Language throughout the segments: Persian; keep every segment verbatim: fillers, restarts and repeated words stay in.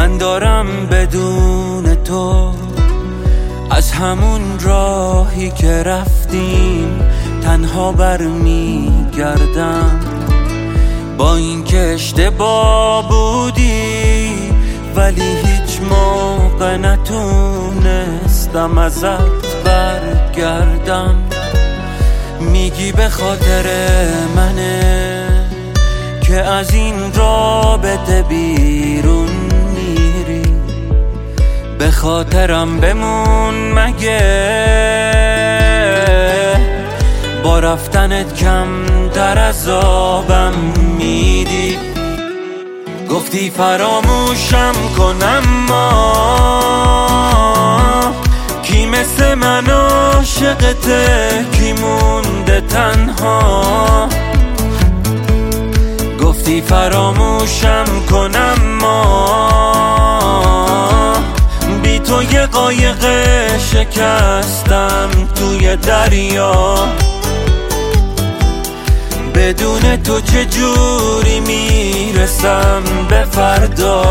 من دارم بدون تو از همون راهی که رفتیم تنها برمیگردم. با اینکه اشتباه بودی ولی هیچ موقع نتونستم ازت برگردم. میگی به خاطر منه که از این رابطه بیرون میری، به خاطرم بمون مگه با رفتنت کم در عذابم میدی. گفتی فراموشم کنم ما کی مثل من عاشقته، کی مونده تنها. گفتی فراموشم کنم ما بی تو یه قایق شکستم توی دریا. بدون تو چجوری میرسم به فردا.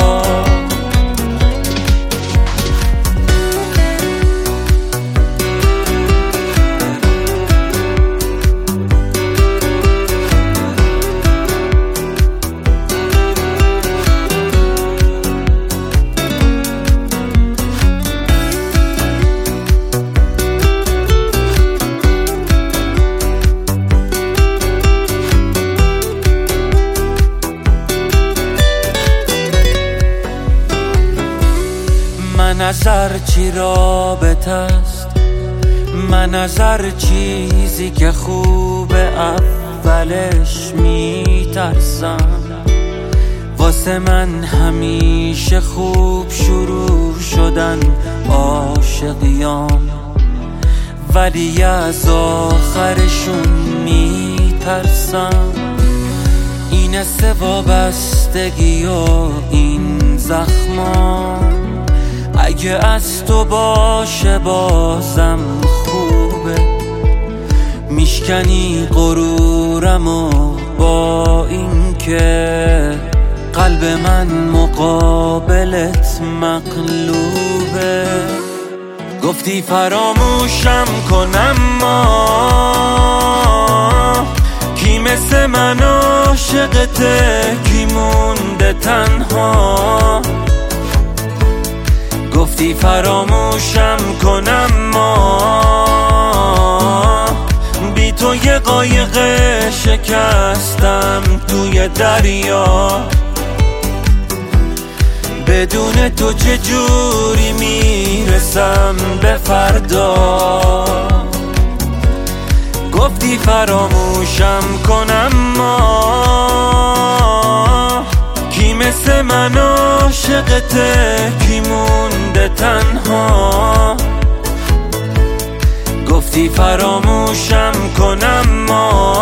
من از هر چی رابطه است، من از هر چیزی که خوبه اولش میترسم. واسه من همیشه خوب شروع شدن عاشقیام، ولی از آخرشون میترسم. این حس وابستگی و این زخمام اگه از تو باشه بازم خوبه. میشکنی غرورم و با این که قلب من مقابلت مقلوبه. گفتی فراموشم کنم ما کی مثل من عاشقته، کی مونده تنها. گفتی فراموشم کنم ما بی تو یه قایق شکستم توی دریا. بدون تو چجوری میرسم به فردا. گفتی فراموشم کنم ما کی مثل من عاشقته، کی مونده تنها. گفتی فراموشم کنم ما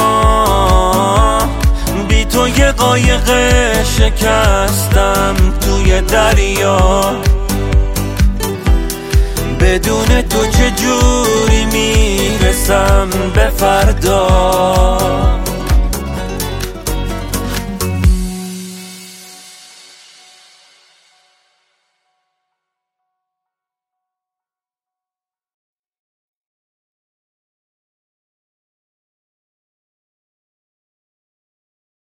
بی تو یه قایق شکستم توی دریا. بدون تو چجوری میرسم به فردا.